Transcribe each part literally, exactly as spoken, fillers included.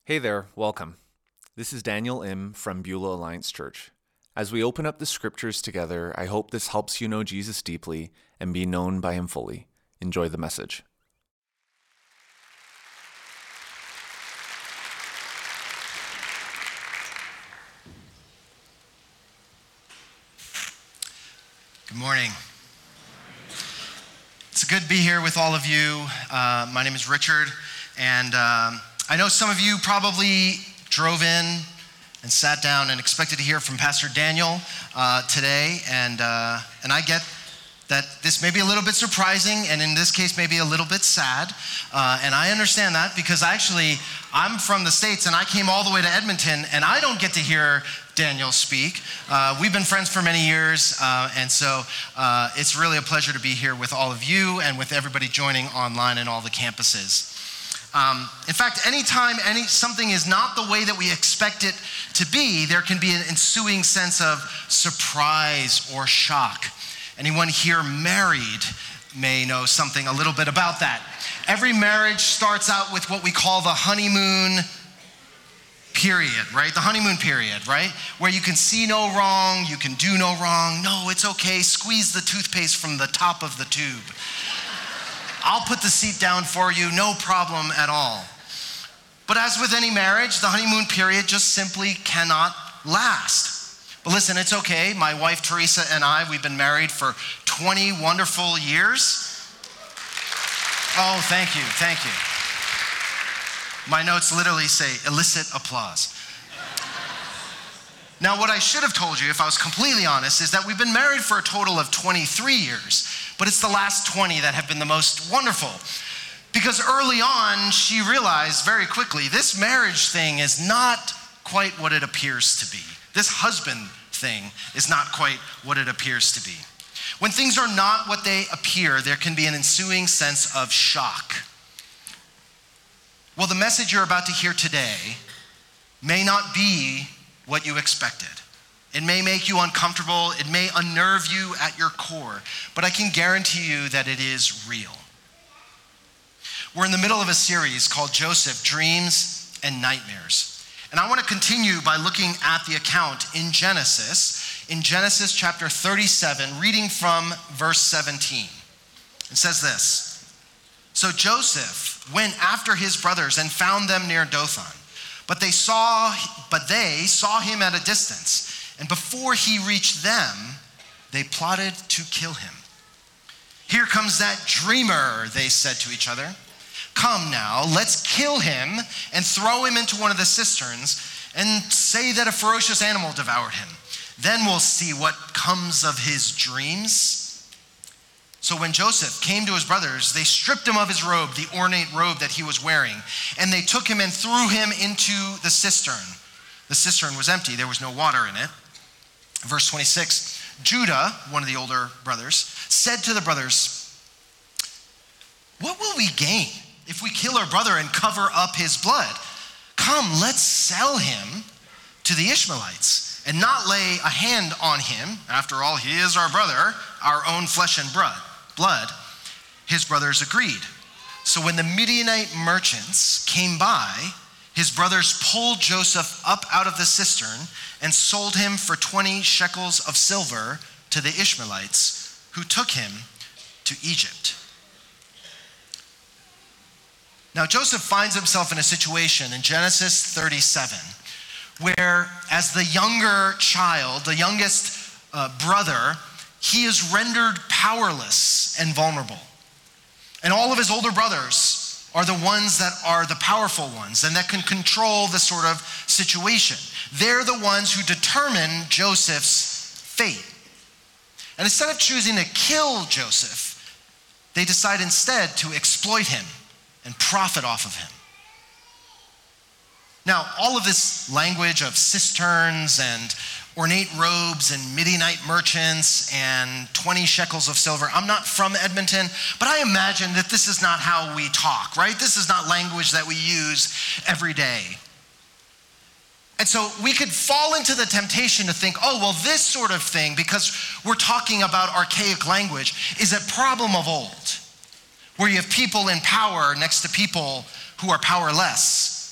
Hey there, welcome. This is Daniel Im from Beulah Alliance Church. As we open up the scriptures together, I hope this helps you know Jesus deeply and be known by him fully. Enjoy the message. Good morning. It's good to be here with all of you. Uh, my name is Richard, and um, I know some of you probably drove in and sat down and expected to hear from Pastor Daniel uh, today, and uh, and I get that this may be a little bit surprising, and in this case, maybe a little bit sad, uh, and I understand that because actually, I'm from the States, and I came all the way to Edmonton, and I don't get to hear Daniel speak. Uh, we've been friends for many years, uh, and so uh, it's really a pleasure to be here with all of you and with everybody joining online and all the campuses. Um, in fact, anytime any something is not the way that we expect it to be, there can be an ensuing sense of surprise or shock. Anyone here married may know something a little bit about that. Every marriage starts out with what we call the honeymoon period, right? The honeymoon period, right? Where you can see no wrong, you can do no wrong. No, it's okay. Squeeze the toothpaste from the top of the tube. I'll put the seat down for you, no problem at all. But as with any marriage, the honeymoon period just simply cannot last. But listen, it's okay. My wife, Teresa, and I, we've been married for twenty wonderful years. Oh, thank you, thank you. My notes literally say, elicit applause. Now, what I should have told you, if I was completely honest, is that we've been married for a total of twenty-three years, but it's the last twenty that have been the most wonderful. Because early on, she realized very quickly, this marriage thing is not quite what it appears to be. This husband thing is not quite what it appears to be. When things are not what they appear, there can be an ensuing sense of shock. Well, the message you're about to hear today may not be what you expected. It may make you uncomfortable. It may unnerve you at your core, but I can guarantee you that it is real. We're in the middle of a series called Joseph, Dreams and Nightmares. And I want to continue by looking at the account in Genesis, in Genesis chapter thirty-seven, reading from verse seventeen. It says this: So Joseph went after his brothers and found them near Dothan. But they saw, but they saw him at a distance, and before he reached them, they plotted to kill him. Here comes that dreamer, they said to each other. Come now, let's kill him and throw him into one of the cisterns and say that a ferocious animal devoured him. Then we'll see what comes of his dreams. So when Joseph came to his brothers, they stripped him of his robe, the ornate robe that he was wearing, and they took him and threw him into the cistern. The cistern was empty. There was no water in it. Verse twenty-six, Judah, one of the older brothers, said to the brothers, what will we gain if we kill our brother and cover up his blood? Come, let's sell him to the Ishmaelites and not lay a hand on him. After all, he is our brother, our own flesh and blood. His brothers agreed. So when the Midianite merchants came by, his brothers pulled Joseph up out of the cistern and sold him for twenty shekels of silver to the Ishmaelites, who took him to Egypt. Now, Joseph finds himself in a situation in Genesis thirty-seven where, as the younger child, the youngest uh, brother, he is rendered powerless and vulnerable. And all of his older brothers are the ones that are the powerful ones and that can control the sort of situation. They're the ones who determine Joseph's fate. And instead of choosing to kill Joseph, they decide instead to exploit him and profit off of him. Now, all of this language of cisterns and ornate robes and Midianite merchants and twenty shekels of silver, I'm not from Edmonton, but I imagine that this is not how we talk, right? This is not language that we use every day. And so we could fall into the temptation to think, oh, well, this sort of thing, because we're talking about archaic language, is a problem of old, where you have people in power next to people who are powerless.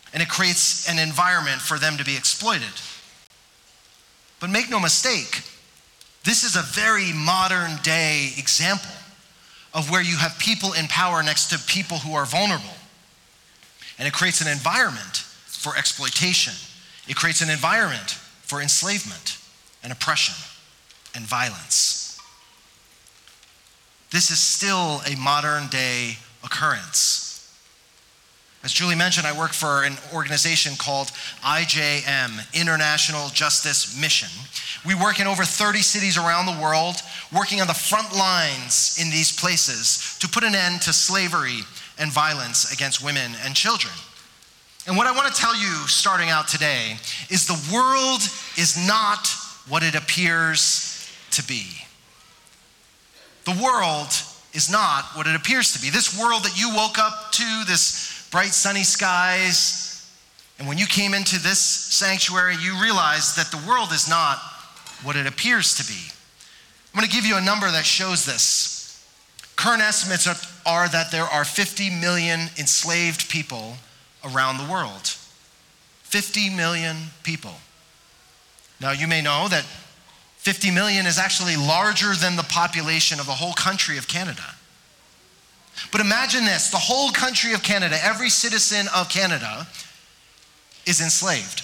and it creates an environment for them to be exploited. But make no mistake, this is a very modern day example of where you have people in power next to people who are vulnerable. And it creates an environment for exploitation. It creates an environment for enslavement and oppression and violence. This is still a modern day occurrence. As Julie mentioned, I work for an organization called I J M, International Justice Mission. We work in over thirty cities around the world, working on the front lines in these places to put an end to slavery and violence against women and children. And what I want to tell you starting out today is the world is not what it appears to be. The world is not what it appears to be. This world that you woke up to, this bright sunny skies, and when you came into this sanctuary, you realized that the world is not what it appears to be. I'm going to give you a number that shows this. Current estimates are, are that there are fifty million enslaved people around the world. fifty million people. Now, you may know that fifty million is actually larger than the population of the whole country of Canada. But imagine this, the whole country of Canada, every citizen of Canada is enslaved.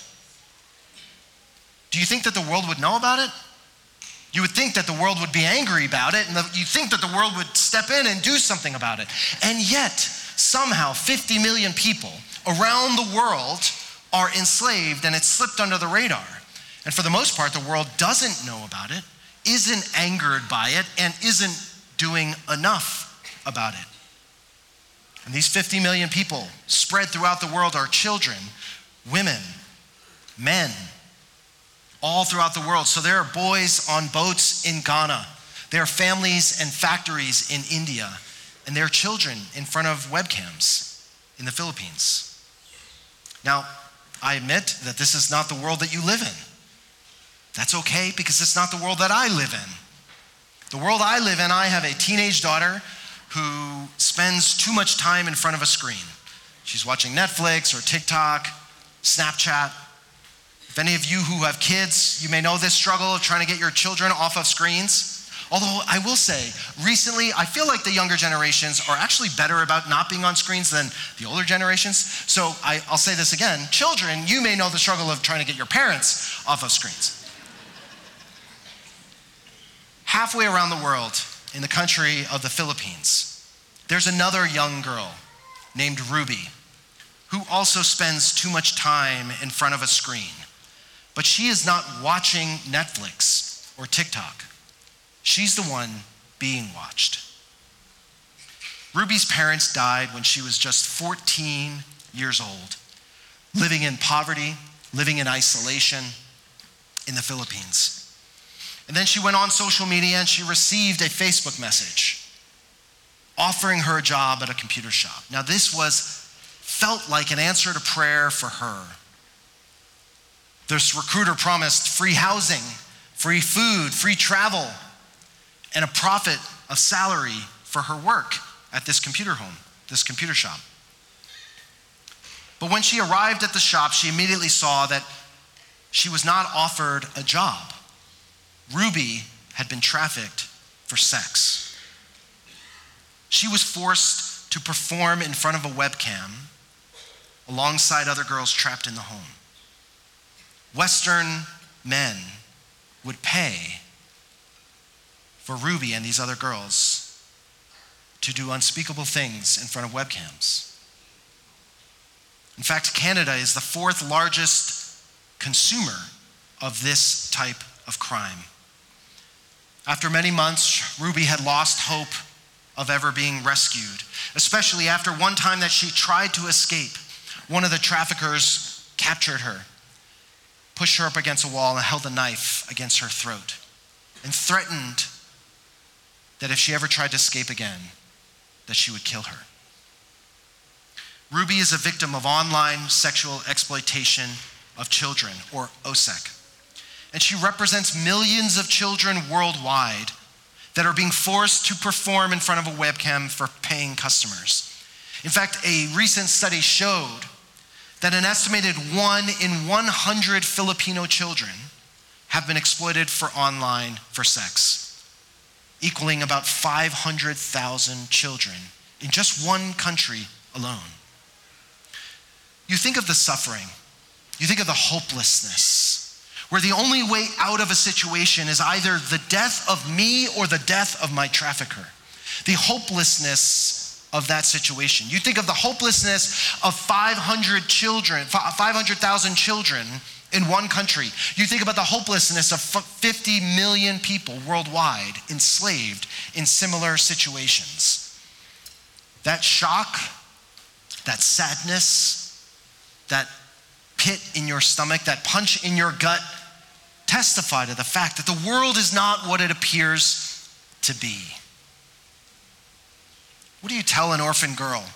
Do you think that the world would know about it? You would think that the world would be angry about it, and you think that the world would step in and do something about it. And yet, somehow, fifty million people around the world are enslaved, and it's slipped under the radar. And for the most part, the world doesn't know about it, isn't angered by it, and isn't doing enough about it. And these fifty million people spread throughout the world are children, women, men, all throughout the world. So there are boys on boats in Ghana. There are families and factories in India. And there are children in front of webcams in the Philippines. Now, I admit that this is not the world that you live in. That's okay, because it's not the world that I live in. The world I live in, I have a teenage daughter who spends too much time in front of a screen. She's watching Netflix or TikTok, Snapchat. If any of you who have kids, you may know this struggle of trying to get your children off of screens. Although I will say, recently, I feel like the younger generations are actually better about not being on screens than the older generations. So I, I'll say this again. Children, you may know the struggle of trying to get your parents off of screens. Halfway around the world, in the country of the Philippines, there's another young girl named Ruby who also spends too much time in front of a screen. But she is not watching Netflix or TikTok. She's the one being watched. Ruby's parents died when she was just fourteen years old, living in poverty, living in isolation in the Philippines. And then she went on social media and she received a Facebook message offering her a job at a computer shop. Now this was, felt like an answer to prayer for her. This recruiter promised free housing, free food, free travel, and a profit of salary for her work at this computer home, this computer shop. But when she arrived at the shop, she immediately saw that she was not offered a job. Ruby had been trafficked for sex. She was forced to perform in front of a webcam alongside other girls trapped in the home. Western men would pay for Ruby and these other girls to do unspeakable things in front of webcams. In fact, Canada is the fourth largest consumer of this type of crime. After many months, Ruby had lost hope of ever being rescued, especially after one time that she tried to escape. One of the traffickers captured her, pushed her up against a wall, and held a knife against her throat, and threatened that if she ever tried to escape again, that she would kill her. Ruby is a victim of online sexual exploitation of children, or O S E C. And she represents millions of children worldwide that are being forced to perform in front of a webcam for paying customers. In fact, a recent study showed that an estimated one in one hundred Filipino children have been exploited for online for sex, equaling about five hundred thousand children in just one country alone. You think of the suffering, you think of the hopelessness, where the only way out of a situation is either the death of me or the death of my trafficker. The hopelessness of that situation. You think of the hopelessness of five hundred children, five hundred thousand children in one country. You think about the hopelessness of fifty million people worldwide enslaved in similar situations. That shock, that sadness, that pit in your stomach, that punch in your gut, testify to the fact that the world is not what it appears to be. What do you tell an orphan girl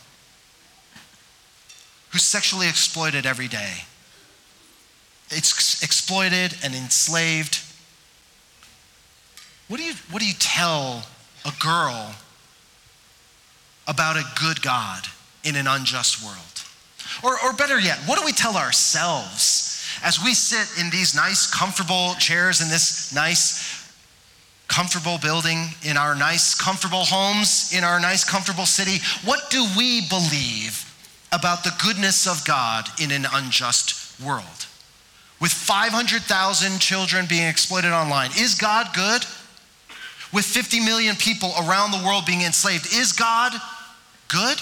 who's sexually exploited every day? It's exploited and enslaved. What do you, what do you tell a girl about a good God in an unjust world? Or, or better yet, what do we tell ourselves as we sit in these nice, comfortable chairs in this nice, comfortable building, in our nice, comfortable homes, in our nice, comfortable city? What do we believe about the goodness of God in an unjust world? With five hundred thousand children being exploited online, is God good? With fifty million people around the world being enslaved, is God good?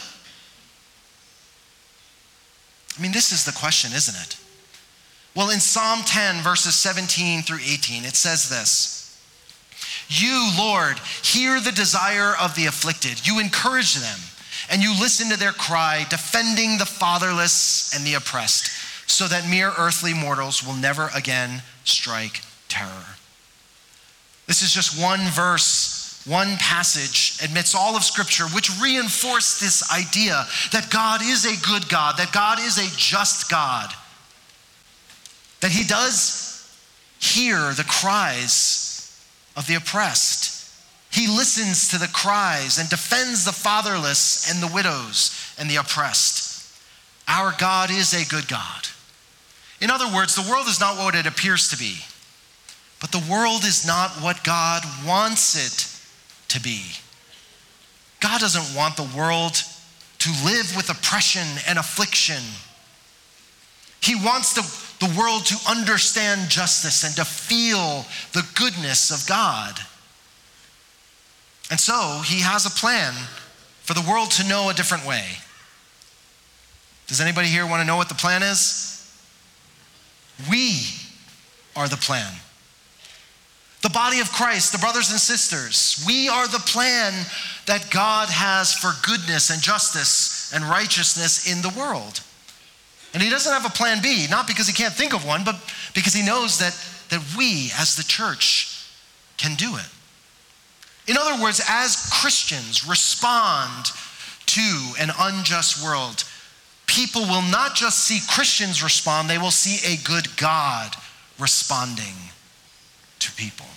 I mean, this is the question, isn't it? Well, in Psalm ten, verses seventeen through eighteen, it says this: "You, Lord, hear the desire of the afflicted. You encourage them, and you listen to their cry, defending the fatherless and the oppressed, so that mere earthly mortals will never again strike terror." This is just one verse, one passage amidst all of Scripture, which reinforce this idea that God is a good God, that God is a just God, that he does hear the cries of the oppressed. He listens to the cries and defends the fatherless and the widows and the oppressed. Our God is a good God. In other words, the world is not what it appears to be, but the world is not what God wants it to be. God doesn't want the world to live with oppression and affliction. He wants the, the world to understand justice and to feel the goodness of God. And so he has a plan for the world to know a different way. Does anybody here want to know what the plan is? We are the plan. The body of Christ, the brothers and sisters, we are the plan that God has for goodness and justice and righteousness in the world. And he doesn't have a plan B, not because he can't think of one, but because he knows that, that we as the church can do it. In other words, as Christians respond to an unjust world, people will not just see Christians respond, they will see a good God responding to people.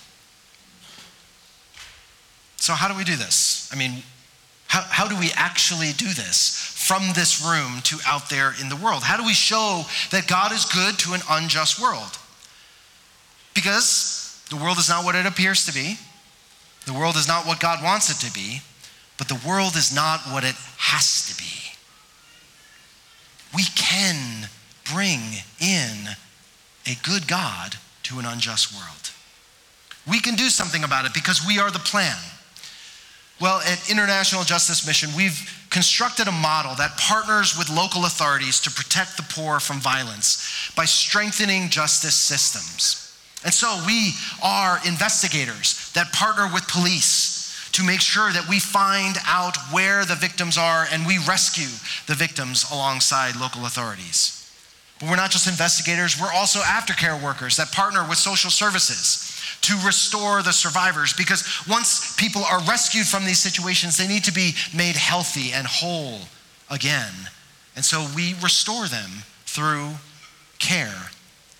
So how do we do this? I mean, how, how do we actually do this from this room to out there in the world? How do we show that God is good to an unjust world? Because the world is not what it appears to be. The world is not what God wants it to be, but the world is not what it has to be. We can bring in a good God to an unjust world. We can do something about it because we are the plan. Well, at International Justice Mission, we've constructed a model that partners with local authorities to protect the poor from violence by strengthening justice systems. And so we are investigators that partner with police to make sure that we find out where the victims are and we rescue the victims alongside local authorities. But we're not just investigators, we're also aftercare workers that partner with social services to restore the survivors, because once people are rescued from these situations, they need to be made healthy and whole again. And so we restore them through care.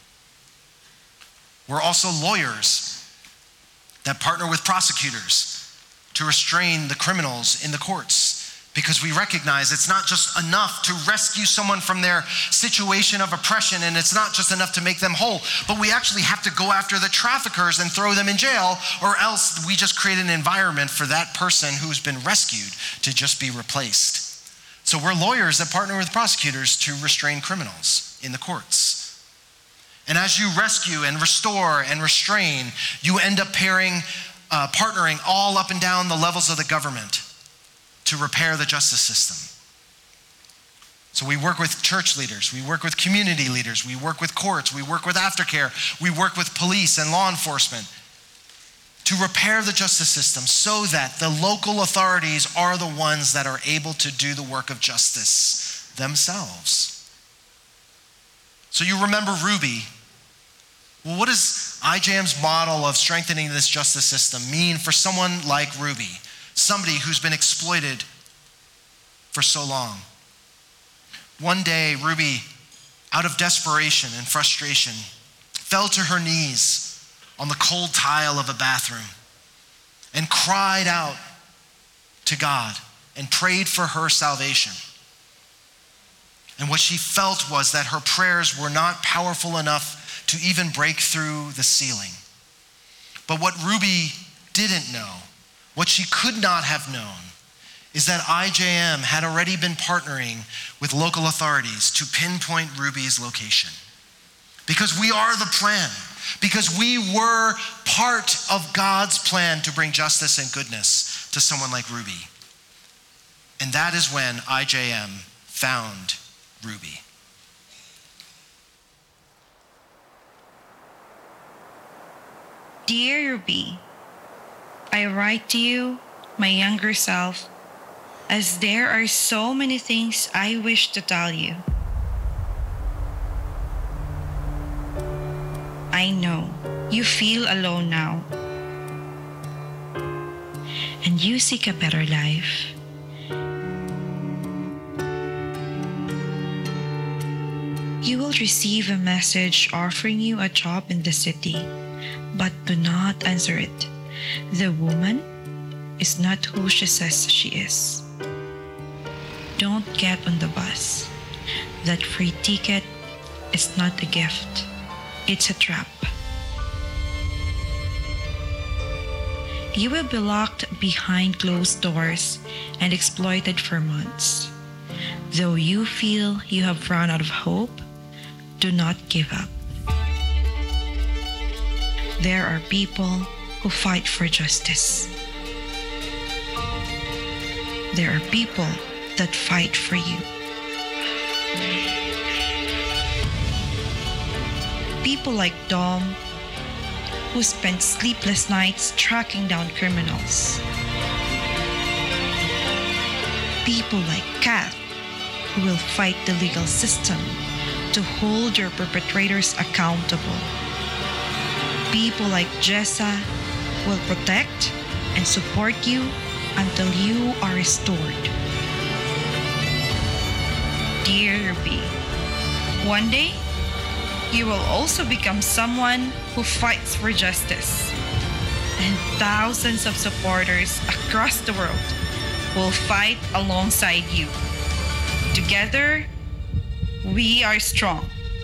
We're also lawyers that partner with prosecutors to restrain the criminals in the courts Because we recognize it's not just enough to rescue someone from their situation of oppression, and it's not just enough to make them whole, but we actually have to go after the traffickers and throw them in jail, or else we just create an environment for that person who's been rescued to just be replaced. So we're lawyers that partner with prosecutors to restrain criminals in the courts. And as you rescue and restore and restrain, you end up pairing, uh, partnering all up and down the levels of the government to repair the justice system. So we work with church leaders, we work with community leaders, we work with courts, we work with aftercare, we work with police and law enforcement to repair the justice system so that the local authorities are the ones that are able to do the work of justice themselves. So you remember Ruby. Well, what does I J M's model of strengthening this justice system mean for someone like Ruby? Somebody who's been exploited for so long. One day, Ruby, out of desperation and frustration, fell to her knees on the cold tile of a bathroom and cried out to God and prayed for her salvation. And what she felt was that her prayers were not powerful enough to even break through the ceiling. But what Ruby didn't know, what she could not have known, is that I J M had already been partnering with local authorities to pinpoint Ruby's location. Because we are the plan. Because we were part of God's plan to bring justice and goodness to someone like Ruby. And that is when I J M found Ruby. Dear Ruby, I write to you, my younger self, as there are so many things I wish to tell you. I know you feel alone now, and you seek a better life. You will receive a message offering you a job in the city, but do not answer it. The woman is not who she says she is. Don't get on the bus. That free ticket is not a gift. It's a trap. You will be locked behind closed doors and exploited for months. Though you feel you have run out of hope, do not give up. There are people who fight for justice. There are people that fight for you. People like Dom, who spent sleepless nights tracking down criminals. People like Kath, who will fight the legal system to hold your perpetrators accountable. People like Jessa will protect and support you until you are restored. Dear Ruby, one day you will also become someone who fights for justice, and thousands of supporters across the world will fight alongside you. Together, we are strong.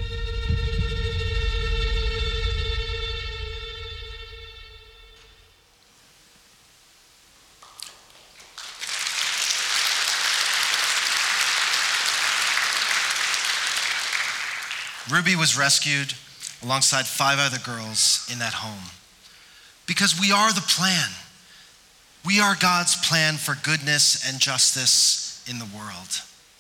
Ruby was rescued alongside five other girls in that home because we are the plan. We are God's plan for goodness and justice in the world.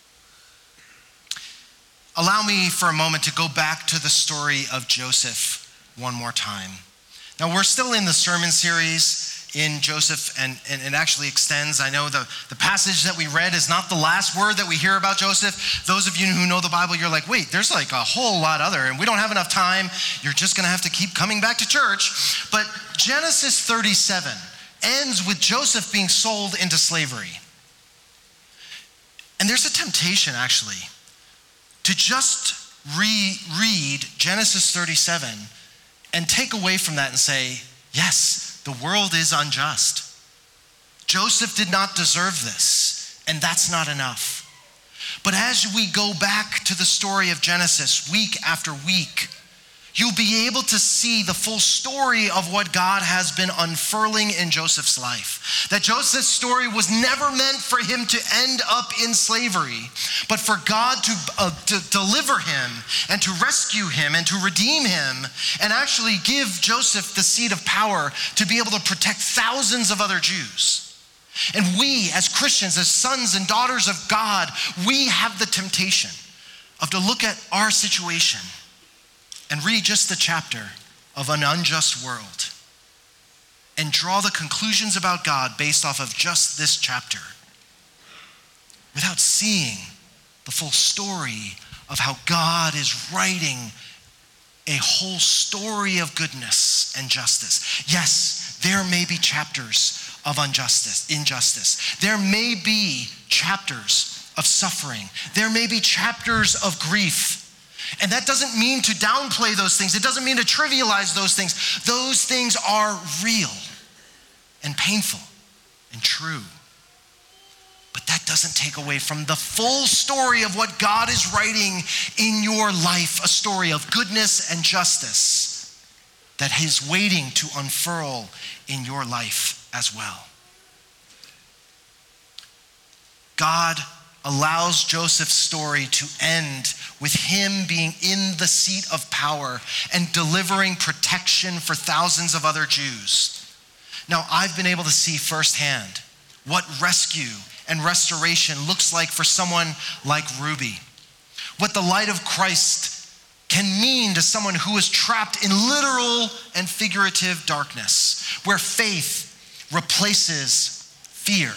Allow me for a moment to go back to the story of Joseph one more time. Now, we're still in the sermon series in Joseph, and, and it actually extends. I know the, the passage that we read is not the last word that we hear about Joseph. Those of you who know the Bible, you're like, wait, there's like a whole lot other, and we don't have enough time. You're just gonna have to keep coming back to church. But Genesis thirty-seven ends with Joseph being sold into slavery. And there's a temptation, actually, to just reread Genesis thirty-seven and take away from that and say, yes, the world is unjust. Joseph did not deserve this. And that's not enough. But as we go back to the story of Genesis week after week, you'll be able to see the full story of what God has been unfurling in Joseph's life. That Joseph's story was never meant for him to end up in slavery, but for God to, uh, to deliver him and to rescue him and to redeem him and actually give Joseph the seat of power to be able to protect thousands of other Jews. And we as Christians, as sons and daughters of God, we have the temptation of to look at our situation and read just the chapter of an unjust world and draw the conclusions about God based off of just this chapter without seeing the full story of how God is writing a whole story of goodness and justice. Yes, there may be chapters of injustice, injustice. There may be chapters of suffering. There may be chapters of grief. And that doesn't mean to downplay those things. It doesn't mean to trivialize those things. Those things are real and painful and true. But that doesn't take away from the full story of what God is writing in your life, a story of goodness and justice that He's waiting to unfurl in your life as well. God allows Joseph's story to end with him being in the seat of power and delivering protection for thousands of other Jews. Now, I've been able to see firsthand what rescue and restoration looks like for someone like Ruby. What the light of Christ can mean to someone who is trapped in literal and figurative darkness, where faith replaces fear.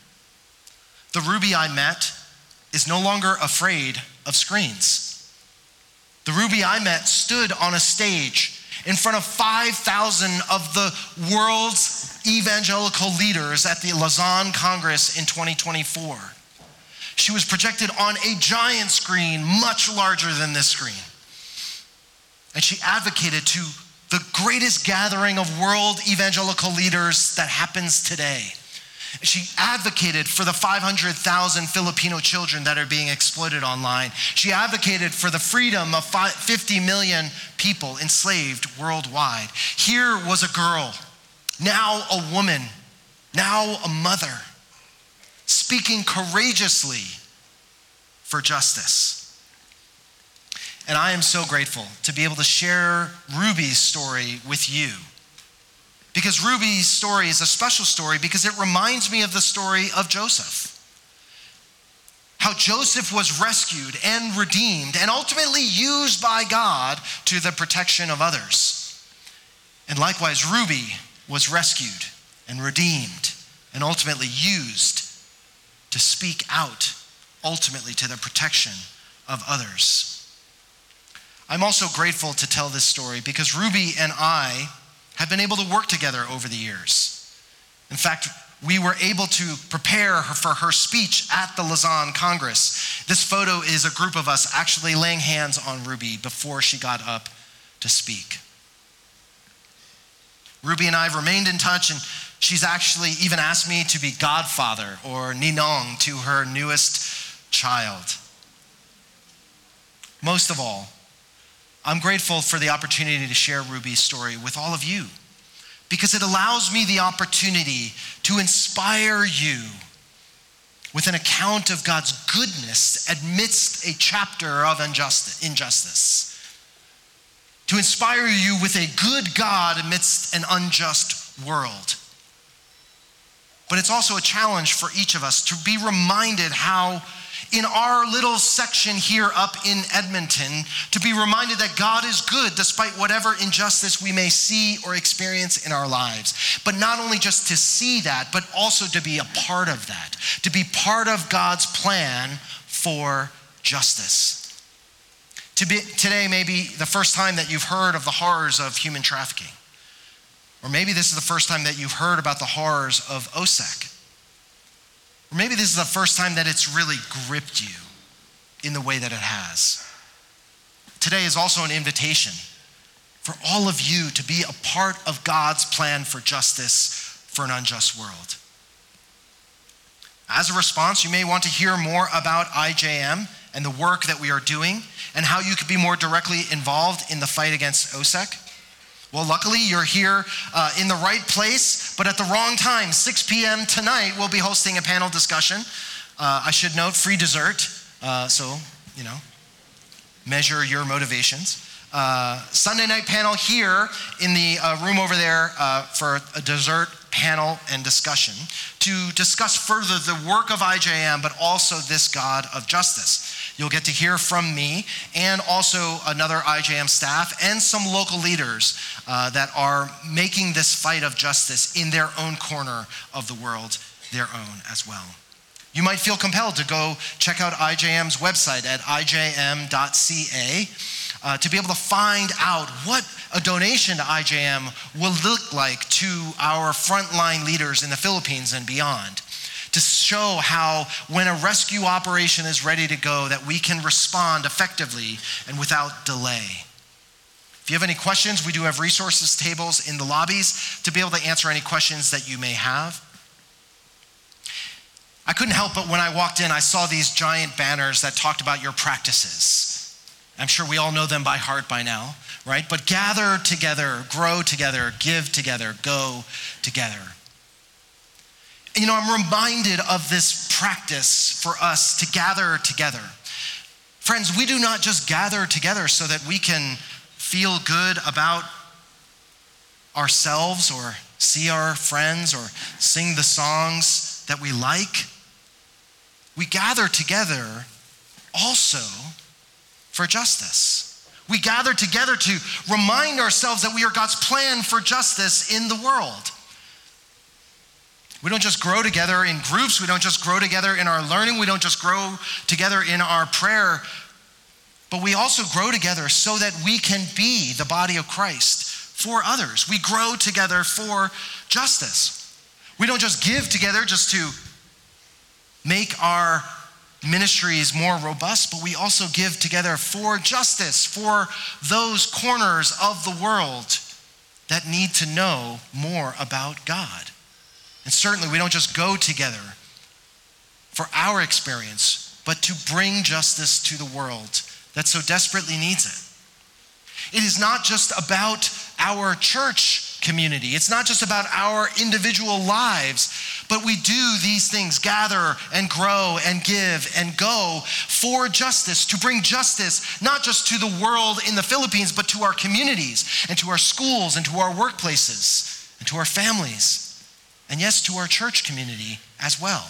The Ruby I met is no longer afraid of screens. The Ruby I met stood on a stage in front of five thousand of the world's evangelical leaders at the Lausanne Congress in twenty twenty-four. She was projected on a giant screen, much larger than this screen. And she advocated to the greatest gathering of world evangelical leaders that happens today. She advocated for the five hundred thousand Filipino children that are being exploited online. She advocated for the freedom of fifty million people enslaved worldwide. Here was a girl, now a woman, now a mother, speaking courageously for justice. And I am so grateful to be able to share Ruby's story with you. Because Ruby's story is a special story because it reminds me of the story of Joseph. How Joseph was rescued and redeemed and ultimately used by God to the protection of others. And likewise, Ruby was rescued and redeemed and ultimately used to speak out ultimately to the protection of others. I'm also grateful to tell this story because Ruby and I have been able to work together over the years. In fact, we were able to prepare her for her speech at the Lausanne Congress. This photo is a group of us actually laying hands on Ruby before she got up to speak. Ruby and I have remained in touch, and she's actually even asked me to be godfather or ninong to her newest child. Most of all, I'm grateful for the opportunity to share Ruby's story with all of you because it allows me the opportunity to inspire you with an account of God's goodness amidst a chapter of injustice. To inspire you with a good God amidst an unjust world. But it's also a challenge for each of us to be reminded how in our little section here up in Edmonton, to be reminded that God is good despite whatever injustice we may see or experience in our lives. But not only just to see that, but also to be a part of that, to be part of God's plan for justice. To be, today may be the first time that you've heard of the horrors of human trafficking. Or maybe this is the first time that you've heard about the horrors of O S E C. Or maybe this is the first time that it's really gripped you in the way that it has. Today is also an invitation for all of you to be a part of God's plan for justice for an unjust world. As a response, you may want to hear more about I J M and the work that we are doing and how you could be more directly involved in the fight against O S E C. Well, luckily you're here uh, in the right place, but at the wrong time. six p.m. tonight, we'll be hosting a panel discussion. Uh, I should note, free dessert, uh, so, you know, measure your motivations. Uh, Sunday night panel here in the uh, room over there uh, for a dessert panel and discussion to discuss further the work of I J M, but also this God of justice. You'll get to hear from me and also another I J M staff and some local leaders uh, that are making this fight of justice in their own corner of the world their own as well. You might feel compelled to go check out I J M's website at I J M dot C A uh, to be able to find out what a donation to I J M will look like to our frontline leaders in the Philippines and beyond, to show how when a rescue operation is ready to go, that we can respond effectively and without delay. If you have any questions, we do have resources tables in the lobbies to be able to answer any questions that you may have. I couldn't help but when I walked in, I saw these giant banners that talked about your practices. I'm sure we all know them by heart by now, right? But gather together, grow together, give together, go together. And you know, I'm reminded of this practice for us to gather together. Friends, we do not just gather together so that we can feel good about ourselves or see our friends or sing the songs that we like. We gather together also for justice. We gather together to remind ourselves that we are God's plan for justice in the world. We don't just grow together in groups. We don't just grow together in our learning. We don't just grow together in our prayer. But we also grow together so that we can be the body of Christ for others. We grow together for justice. We don't just give together just to make our ministries more robust, but we also give together for justice, for those corners of the world that need to know more about God. And certainly we don't just go together for our experience, but to bring justice to the world that so desperately needs it. It is not just about our church community. It's not just about our individual lives, but we do these things, gather and grow and give and go for justice, to bring justice not just to the world in the Philippines, but to our communities and to our schools and to our workplaces and to our families. And yes, to our church community as well.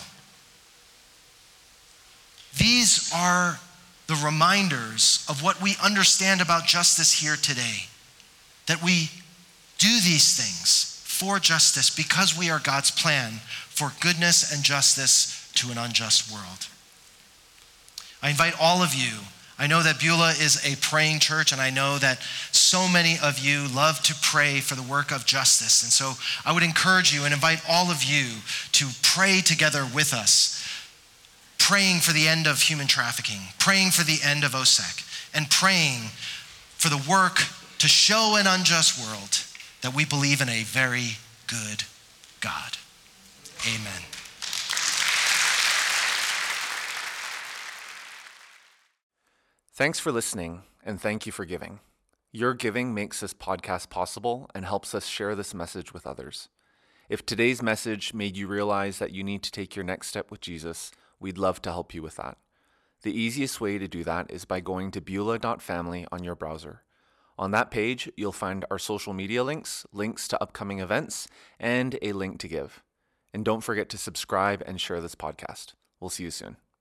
These are the reminders of what we understand about justice here today. That we do these things for justice because we are God's plan for goodness and justice to an unjust world. I invite all of you. I know that Beulah is a praying church, and I know that so many of you love to pray for the work of justice. And so I would encourage you and invite all of you to pray together with us, praying for the end of human trafficking, praying for the end of O S E C, and praying for the work to show an unjust world that we believe in a very good God. Amen. Thanks for listening, and thank you for giving. Your giving makes this podcast possible and helps us share this message with others. If today's message made you realize that you need to take your next step with Jesus, we'd love to help you with that. The easiest way to do that is by going to beulah dot family on your browser. On that page, you'll find our social media links, links to upcoming events, and a link to give. And don't forget to subscribe and share this podcast. We'll see you soon.